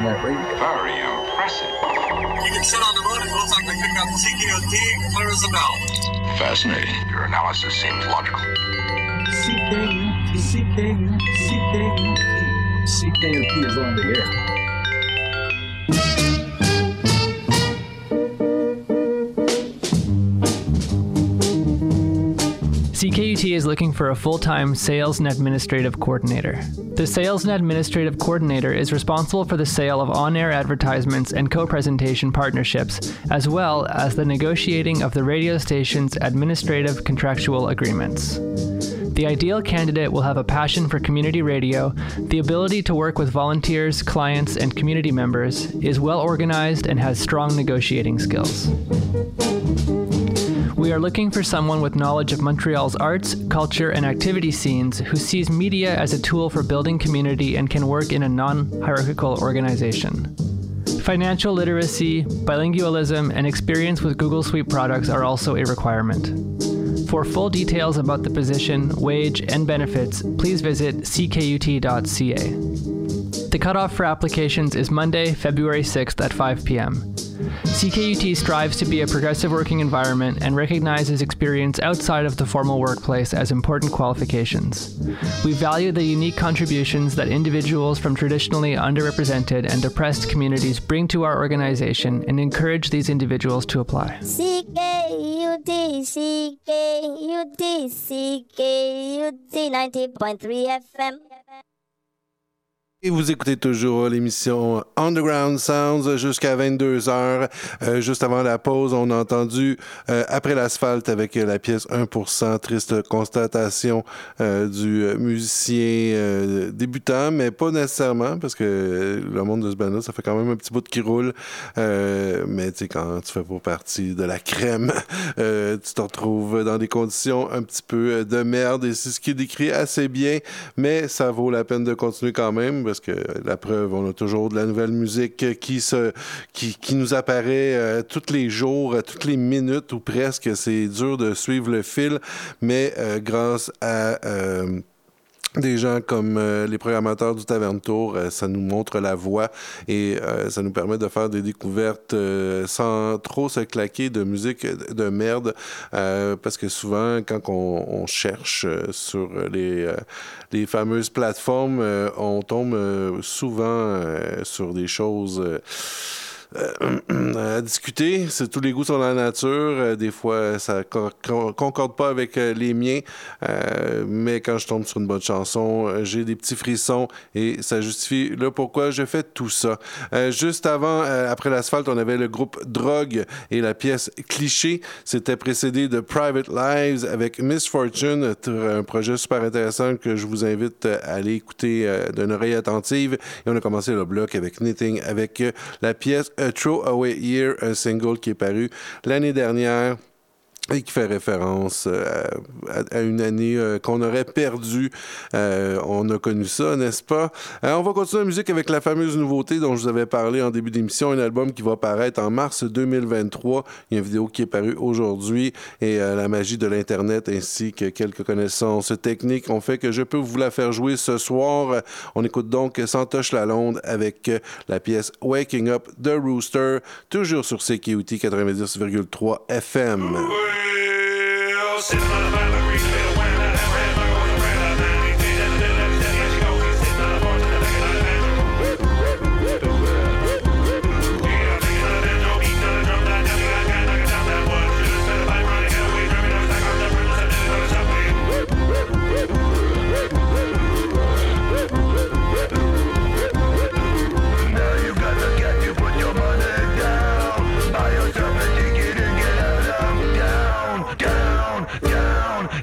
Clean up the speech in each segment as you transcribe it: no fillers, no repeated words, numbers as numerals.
that radio. Very impressive. You can sit on the moon and it looks like they picked up CKUT clear as a bell. Fascinating. Your analysis seems logical. CKUT is on the air. CKUT is looking for a full-time sales and administrative coordinator. The sales and administrative coordinator is responsible for the sale of on-air advertisements and co-presentation partnerships, as well as the negotiating of the radio station's administrative contractual agreements. The ideal candidate will have a passion for community radio, the ability to work with volunteers, clients, and community members, is well organized, and has strong negotiating skills. We are looking for someone with knowledge of Montreal's arts, culture, and activity scenes who sees media as a tool for building community and can work in a non-hierarchical organization. Financial literacy, bilingualism, and experience with Google Suite products are also a requirement. For full details about the position, wage, and benefits, please visit ckut.ca. The cutoff for applications is Monday, February 6th at 5 p.m. CKUT strives to be a progressive working environment and recognizes experience outside of the formal workplace as important qualifications. We value the unique contributions that individuals from traditionally underrepresented and oppressed communities bring to our organization and encourage these individuals to apply. CKUT 90.3 FM. Et vous écoutez toujours l'émission Underground Sounds jusqu'à 22h. Juste avant la pause, on a entendu Après l'asphalte avec la pièce 1%, triste constatation du musicien débutant, mais pas nécessairement, parce que le monde de ce band-là, ça fait quand même un petit bout qui roule. Mais tu sais, quand tu fais pas partie de la crème, tu te retrouves dans des conditions un petit peu de merde, et c'est ce qui est décrit assez bien, mais ça vaut la peine de continuer quand même, parce que la preuve, on a toujours de la nouvelle musique qui nous apparaît tous les jours, toutes les minutes ou presque. C'est dur de suivre le fil, mais grâce à des gens comme les programmateurs du Taverne Tour, ça nous montre la voie et ça nous permet de faire des découvertes sans trop se claquer de musique de merde, parce que souvent, quand on cherche sur les fameuses plateformes, on tombe souvent sur des choses à discuter. C'est tous les goûts sont dans la nature. Des fois, ça concorde pas avec les miens. Mais quand je tombe sur une bonne chanson, j'ai des petits frissons et ça justifie le pourquoi je fais tout ça. Juste avant, après l'asphalte, on avait le groupe Drogue et la pièce Cliché. C'était précédé de Private Lives avec Miss Fortune, un projet super intéressant que je vous invite à aller écouter d'une oreille attentive. Et on a commencé le bloc avec Knitting, avec la pièce A Throwaway Year, un single qui est paru l'année dernière et qui fait référence à une année qu'on aurait perdue. On a connu ça, n'est-ce pas? On va continuer la musique avec la fameuse nouveauté dont je vous avais parlé en début d'émission, un album qui va paraître en mars 2023. Il y a une vidéo qui est parue aujourd'hui et la magie de l'Internet ainsi que quelques connaissances techniques ont fait que je peux vous la faire jouer ce soir. On écoute donc Santosh Lalonde avec la pièce Waking Up de Rooster, toujours sur CKUT 90,3 FM. Down,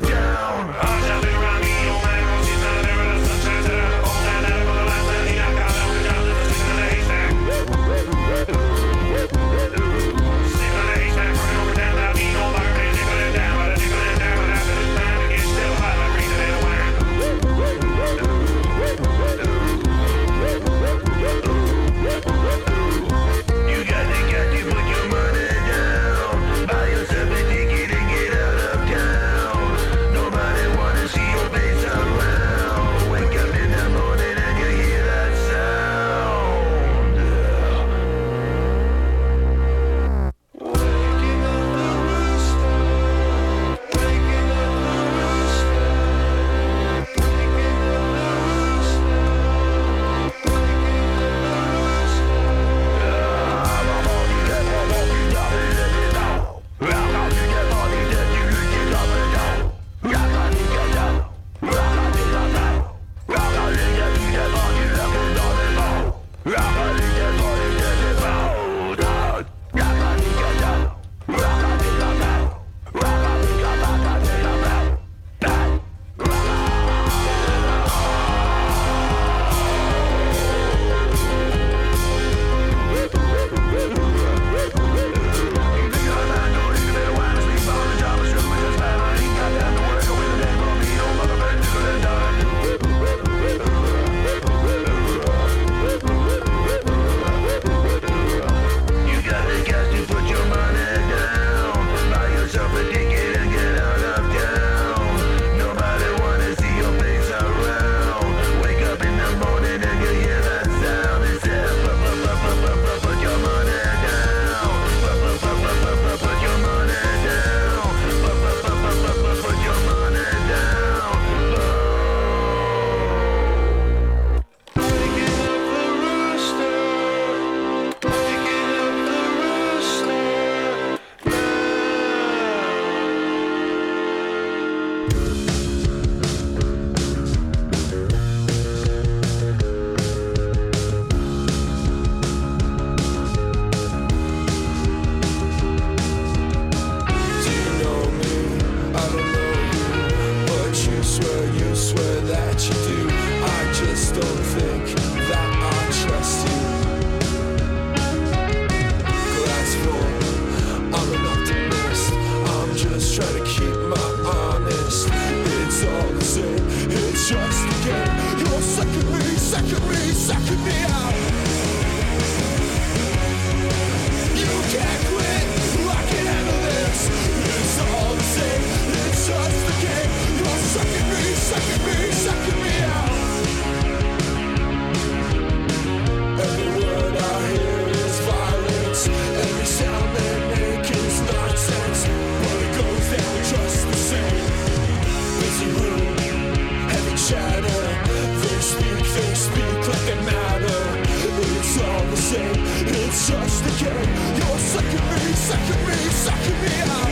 It's just a game. You're sucking me, sucking me, sucking me out.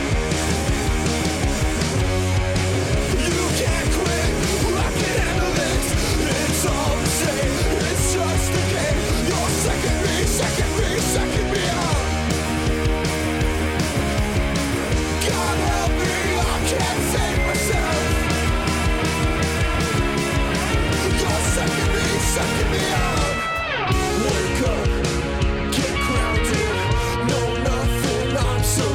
You can't quit, I can handle this. It's all the same. It's just a game. You're sucking me, sucking me, sucking me out. God help me, I can't save myself. You're sucking me out. Wake up, get grounded. Know nothing, I'm so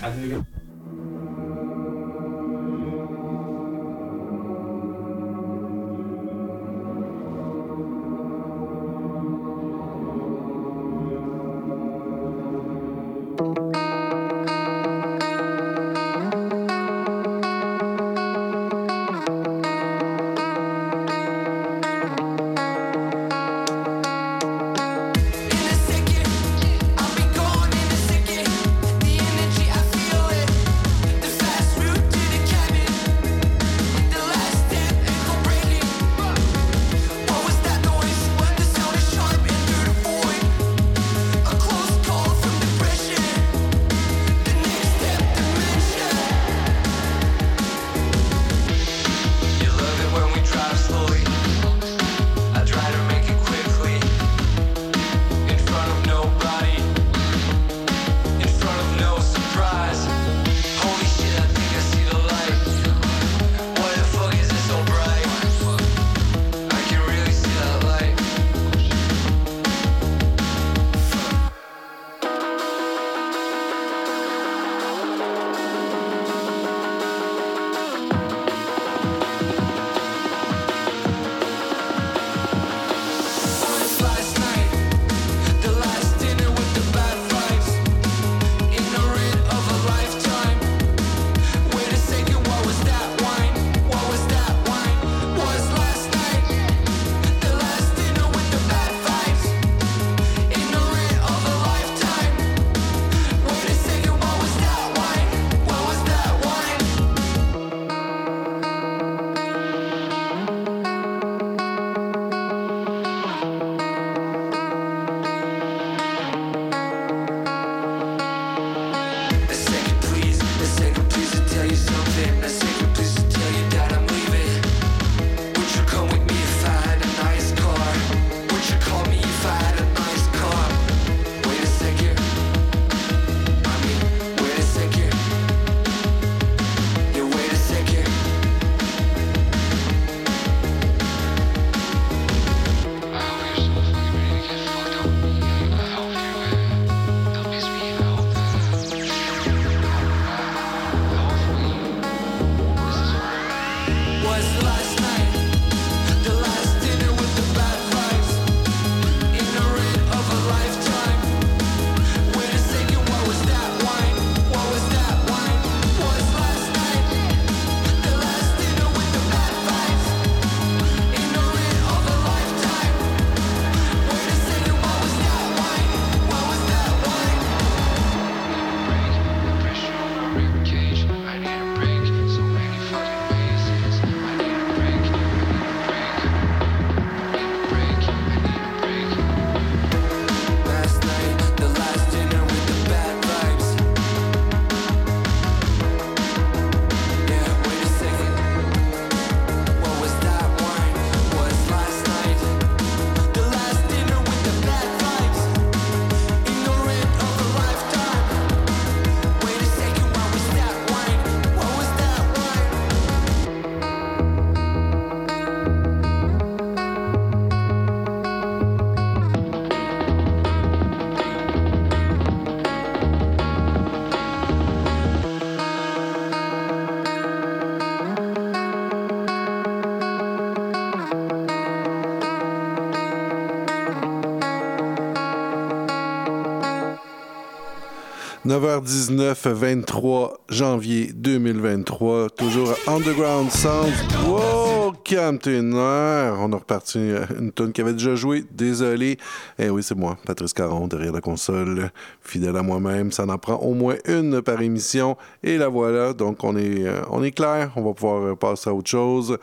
9h19, 23 janvier 2023. Toujours à Underground Sounds. Wow, calme-toi une heure. On a reparti une tonne qui avait déjà joué. Désolé. Eh oui, c'est moi, Patrice Caron, derrière la console. Fidèle à moi-même. Ça en prend au moins une par émission. Et la voilà. Donc, on est clair. On va pouvoir passer à autre chose.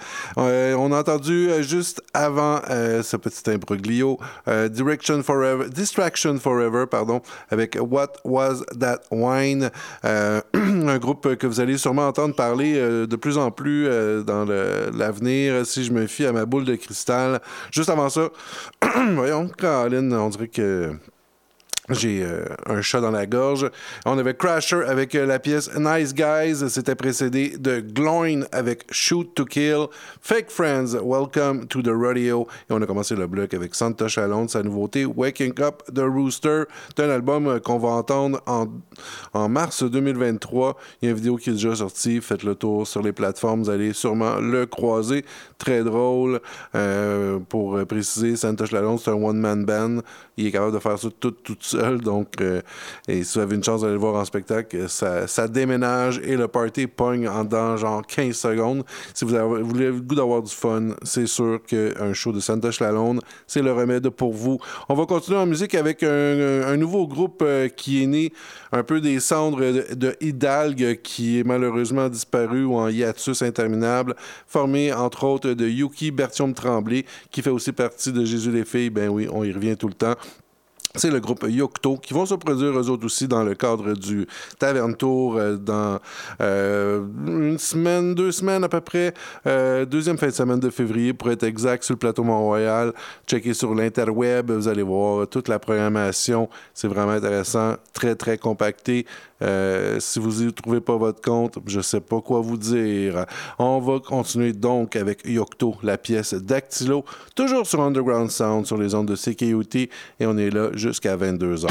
On a entendu juste avant ce petit imbroglio Distraction Forever, avec What Was That Wine, un groupe que vous allez sûrement entendre parler de plus en plus dans l'avenir, si je me fie à ma boule de cristal. Juste avant ça, voyons, Caroline, on dirait que J'ai un chat dans la gorge. On avait Crasher avec la pièce Nice Guys. C'était précédé de Gloin avec Shoot to Kill. Fake Friends, Welcome to the Rodeo. Et on a commencé le bloc avec Santa Shalom, sa nouveauté Waking Up the Rooster. C'est un album qu'on va entendre en mars 2023. Il y a une vidéo qui est déjà sortie. Faites le tour sur les plateformes. Vous allez sûrement le croiser. Très drôle. Pour préciser, Santa Shalom, c'est un one-man band. Il est capable de faire ça tout seul. Donc, et si vous avez une chance d'aller le voir en spectacle, ça déménage et le party pogne dans genre 15 secondes. Si vous avez le goût d'avoir du fun, c'est sûr qu'un show de Santa Shalom, c'est le remède pour vous. On va continuer en musique avec un nouveau groupe qui est né un peu des cendres de Hidalgue, qui est malheureusement disparu ou en hiatus interminable, formé entre autres de Yuki Bertium-Tremblay, qui fait aussi partie de Jésus les filles. Ben oui, on y revient tout le temps. C'est le groupe Yocto qui vont se produire eux autres aussi dans le cadre du Taverne Tour dans une semaine, 2 semaines à peu près. Deuxième fin de semaine de février pour être exact sur le plateau Mont-Royal. Checkez sur l'interweb, vous allez voir toute la programmation. C'est vraiment intéressant, très très compacté. Si vous n'y trouvez pas votre compte, je sais pas quoi vous dire. On va continuer donc avec Yocto, la pièce Dactylo, toujours sur Underground Sound, sur les ondes de CKUT, et on est là jusqu'à 22h.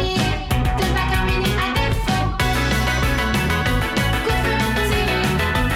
C'est content que je vais te plier, de pas terminer à défaut. Coup de feu,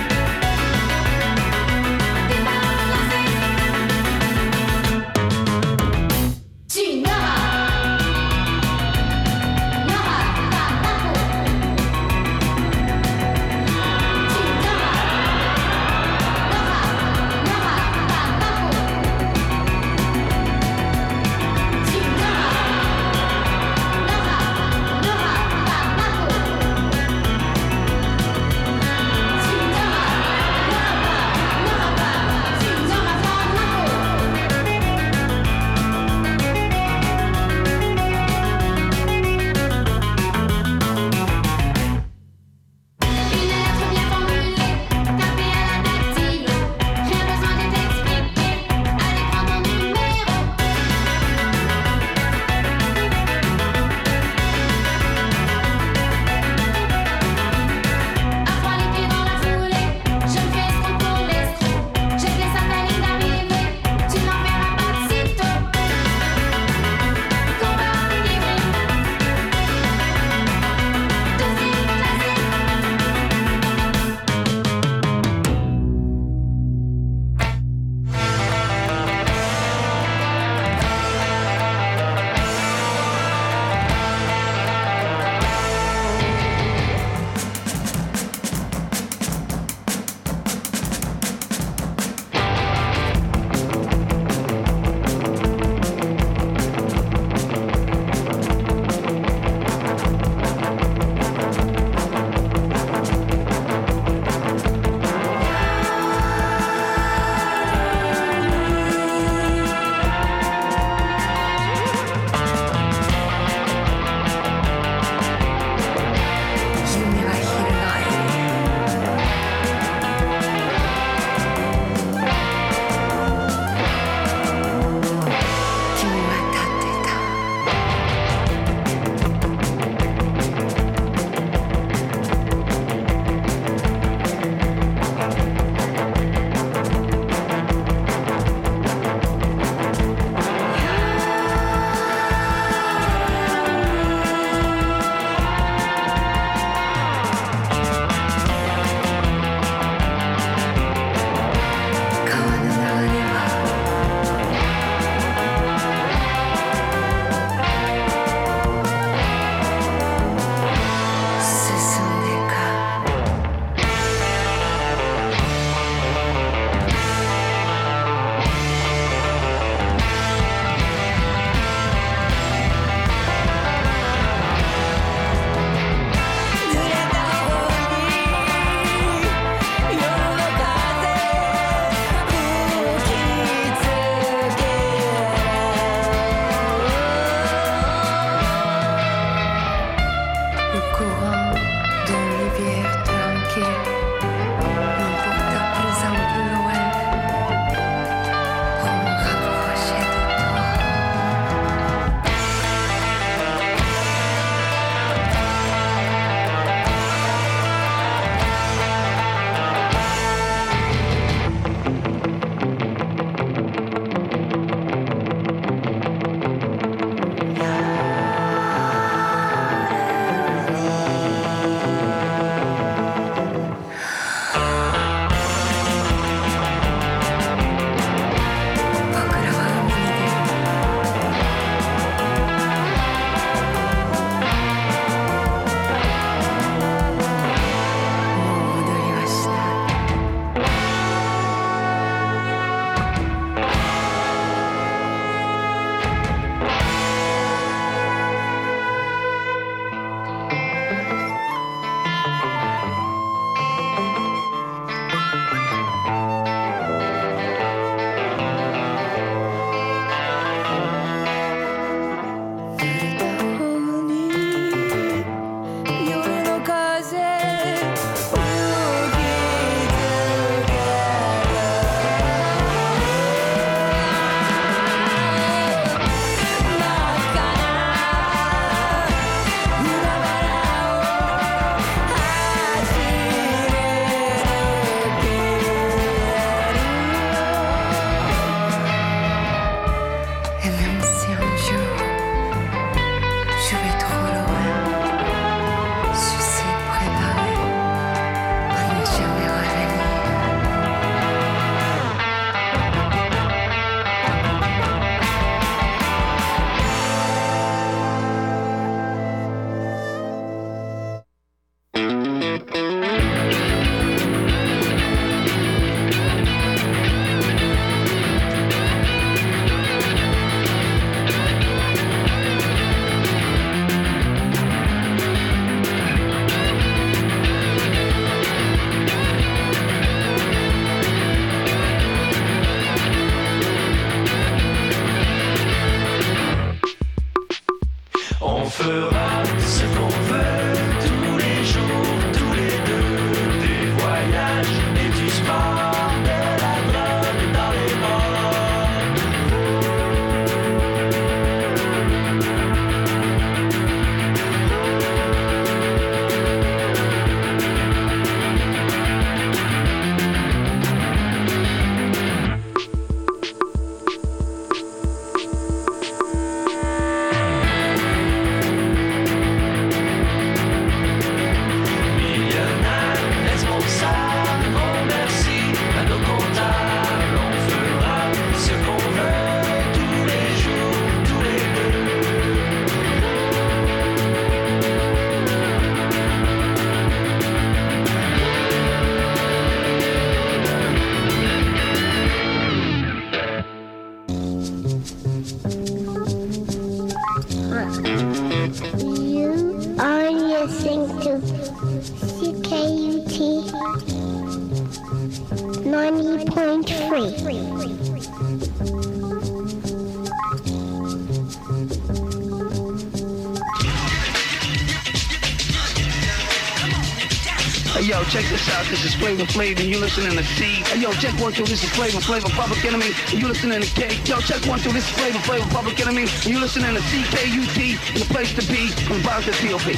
Hey yo, check this out, this is Flavor Flav and you listening to C. Hey yo, check 1, 2, this is Flavor Flav, Public Enemy, and you listening to K. Yo, check 1, 2, this is Flavor Flav, Public Enemy, and you listening to CKUT, and the place to be, from Bounce to P.O.P.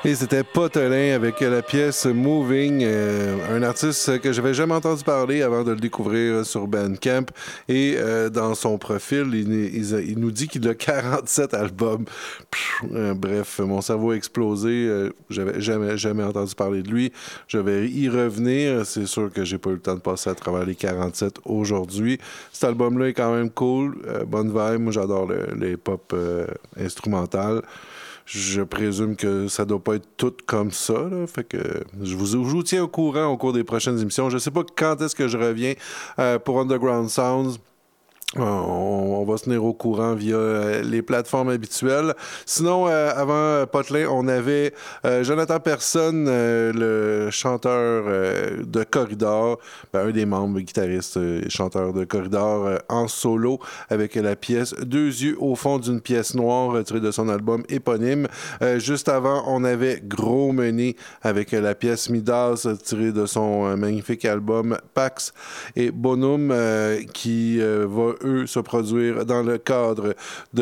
Et c'était Potolin avec la pièce Moving, un artiste que j'avais jamais entendu parler avant de le découvrir sur Bandcamp. Et dans son profil, il nous dit qu'il a 47 albums. Bref, mon cerveau a explosé. J'avais jamais entendu parler de lui. Je vais y revenir. C'est sûr que j'ai pas eu le temps de passer à travers les 47 aujourd'hui. Cet album-là est quand même cool. Bonne vibe. Moi, j'adore les pop instrumentales. Je présume que ça doit pas être tout comme ça, là. Fait que je vous tiens au courant au cours des prochaines émissions. Je sais pas quand est-ce que je reviens pour Underground Sounds. On va se tenir au courant via les plateformes habituelles. Sinon, avant Potolin, on avait Jonathan Persson, le chanteur de Corridor, un des membres guitaristes et chanteurs de Corridor en solo, avec la pièce Deux yeux au fond d'une pièce noire, tirée de son album éponyme. Juste avant, on avait Gros Mené avec la pièce Midas, tirée de son magnifique album Pax et Bonhomme, qui va eux se produire dans le cadre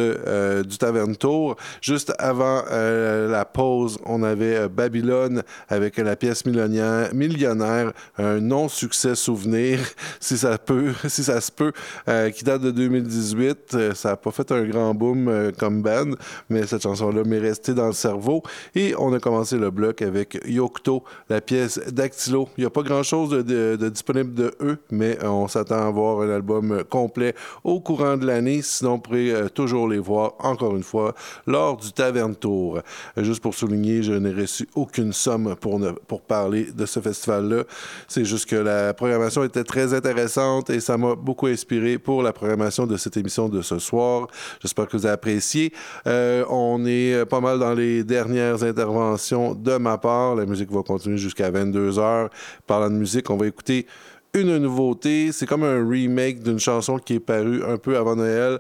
du Taverne Tour. Juste avant la pause, on avait Babylone avec la pièce Millionnaire, un non-succès souvenir, si ça se peut, qui date de 2018. Ça n'a pas fait un grand boom comme band, mais cette chanson-là m'est restée dans le cerveau. Et on a commencé le bloc avec Yocto, la pièce Dactylo. Il n'y a pas grand-chose de disponible de eux, mais on s'attend à voir un album complet au courant de l'année. Sinon, on pourrait toujours les voir, encore une fois, lors du Taverne Tour. Juste pour souligner, je n'ai reçu aucune somme pour parler de ce festival-là. C'est juste que la programmation était très intéressante et ça m'a beaucoup inspiré pour la programmation de cette émission de ce soir. J'espère que vous avez apprécié. On est pas mal dans les dernières interventions de ma part. La musique va continuer jusqu'à 22h. Parlant de musique, on va écouter une nouveauté. C'est comme un remake d'une chanson qui est parue un peu avant Noël.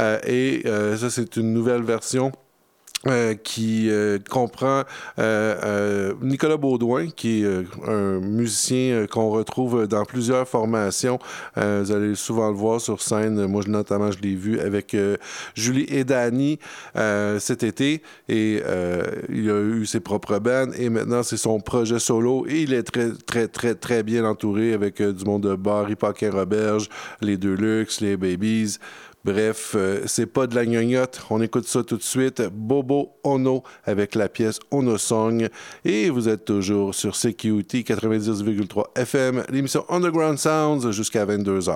Ça, c'est une nouvelle version qui comprend Nicolas Baudouin, qui est un musicien qu'on retrouve dans plusieurs formations. Vous allez souvent le voir sur scène. Moi, notamment, je l'ai vu avec Julie et Danny cet été. Et il a eu ses propres bands. Et maintenant, c'est son projet solo. Et il est très, très, très, très bien entouré avec du monde de Barry Paquin-Roberge, les Deluxe, les Babies. Bref, c'est pas de la gnognotte. On écoute ça tout de suite. Bobo Ono avec la pièce Ono Song. Et vous êtes toujours sur CQT 90,3 FM, l'émission Underground Sounds jusqu'à 22h.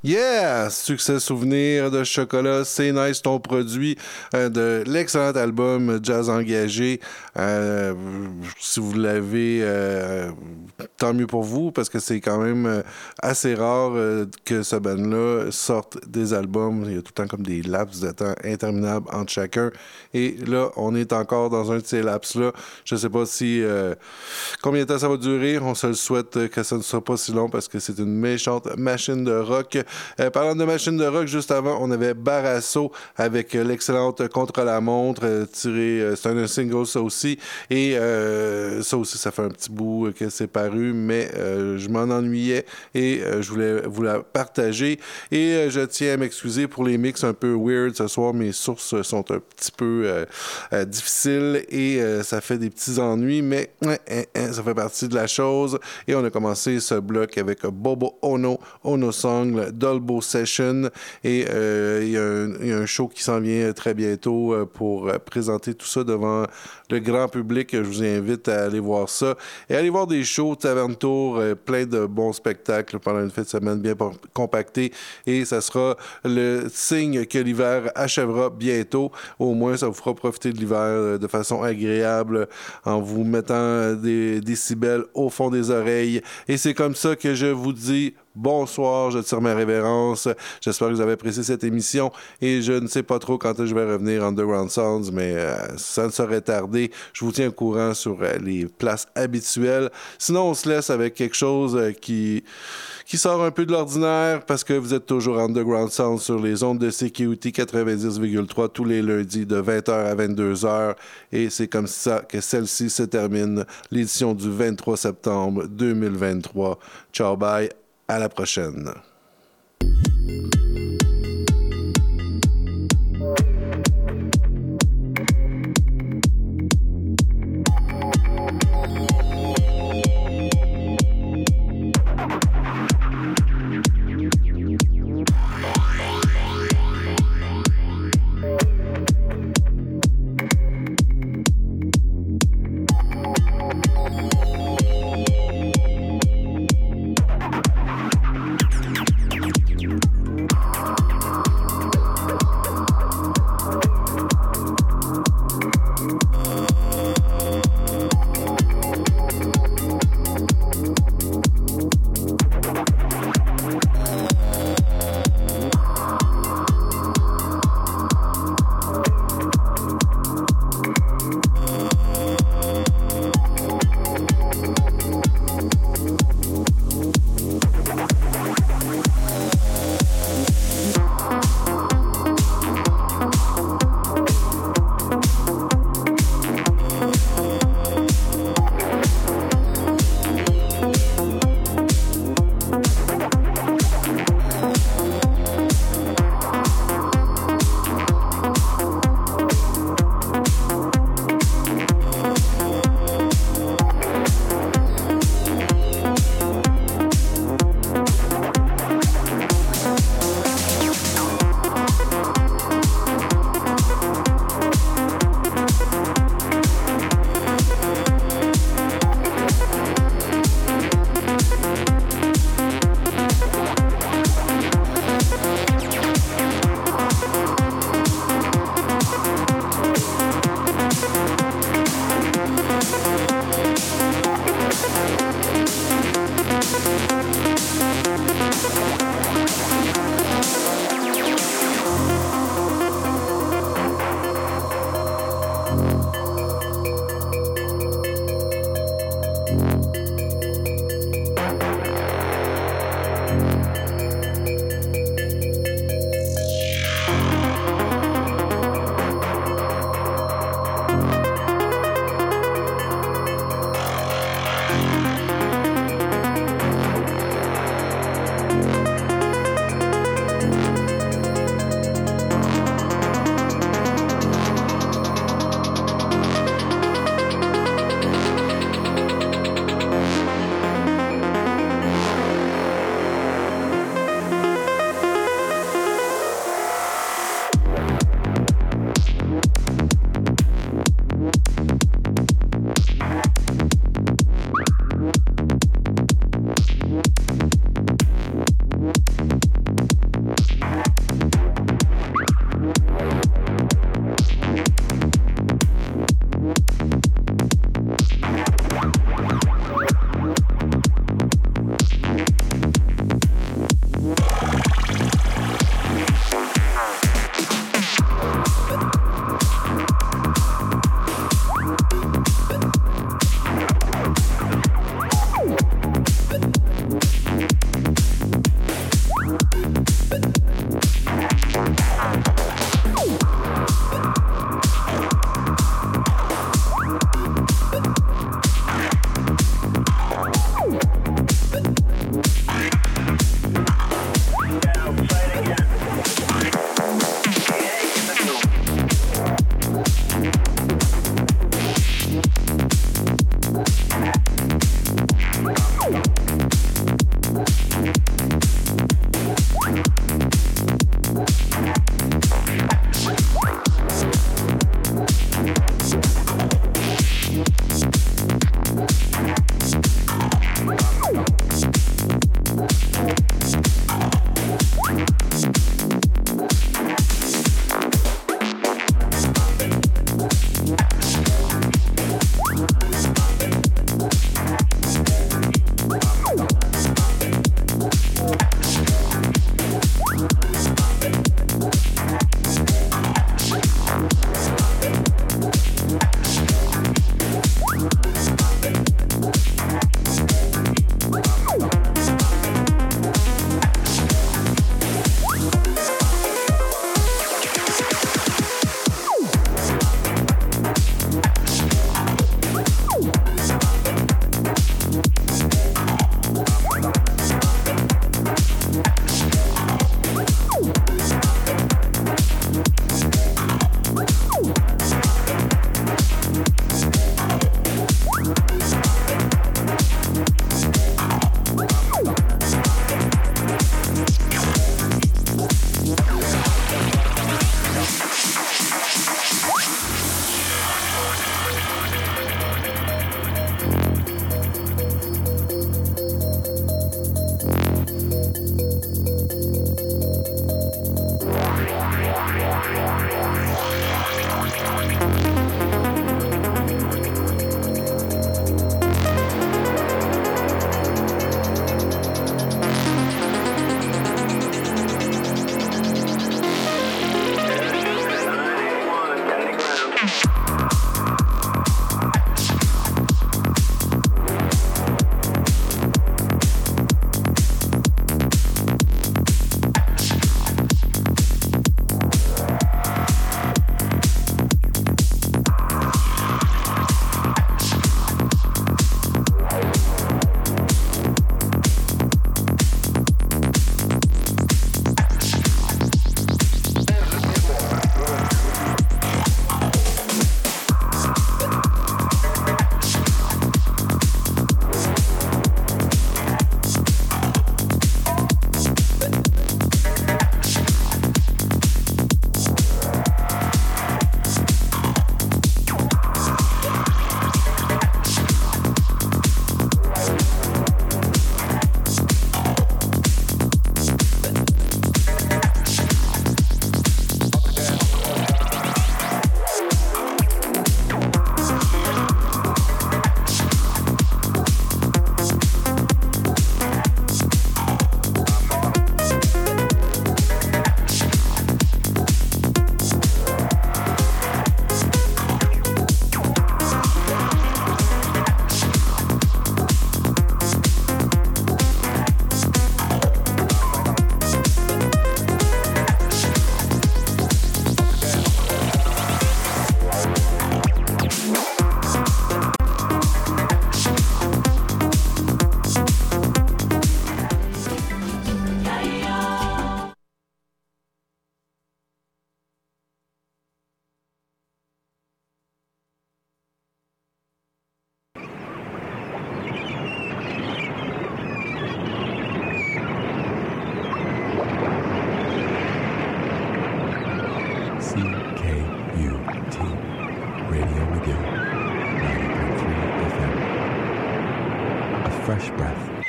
Yeah! Succès souvenir de chocolat, c'est nice ton produit de l'excellent album Jazz Engagé. Si vous l'avez, tant mieux pour vous, parce que c'est quand même assez rare que ce band-là sorte des albums. Il y a tout le temps comme des laps de temps interminables entre chacun. Et là, on est encore dans un de ces laps-là. Je ne sais pas si combien de temps ça va durer. On se le souhaite que ça ne soit pas si long parce que c'est une méchante machine de rock. Parlant de machine de rock, juste avant, on avait Barasso avec l'excellente Contre-la-montre tiré, c'est un single ça aussi, et ça aussi ça fait un petit bout que c'est paru, mais je m'en ennuyais et je voulais vous la partager, et je tiens à m'excuser pour les mix un peu weird ce soir. Mes sources sont un petit peu difficiles et ça fait des petits ennuis, mais ça fait partie de la chose. Et on a commencé ce bloc avec Bobo Ono Song, Dolbo Session, et il y a un show qui s'en vient très bientôt pour présenter tout ça devant le grand public. Je vous invite à aller voir ça et aller voir des shows Taverne Tour, plein de bons spectacles pendant une fin de semaine bien compactée, et ça sera le signe que l'hiver achèvera bientôt. Au moins ça vous fera profiter de l'hiver de façon agréable en vous mettant des décibels au fond des oreilles, et c'est comme ça que je vous dis bonsoir, je tire mes révérences. J'espère que vous avez apprécié cette émission, et je ne sais pas trop quand je vais revenir Underground Sounds, mais ça ne saurait tarder. Je vous tiens au courant sur les places habituelles. Sinon, on se laisse avec quelque chose qui sort un peu de l'ordinaire, parce que vous êtes toujours Underground Sounds sur les ondes de CKUT 90,3 tous les lundis de 20h à 22h, et c'est comme ça que celle-ci se termine, l'édition du 23 septembre 2023. Ciao, bye. À la prochaine.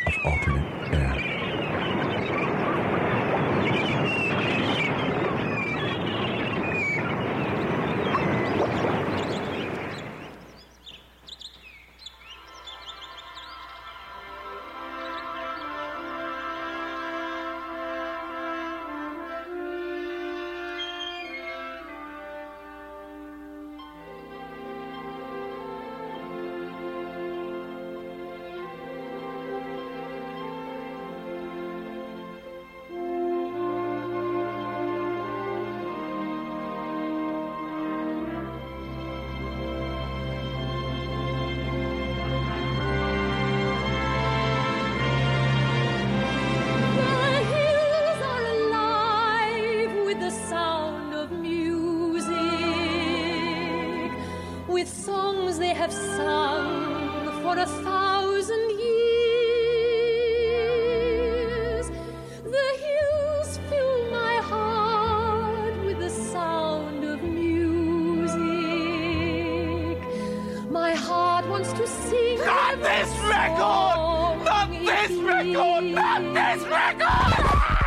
of alternate air. With songs they have sung for 1,000 years. The hills fill my heart with the sound of music. My heart wants to sing. Not this record! Not this record! Not this record!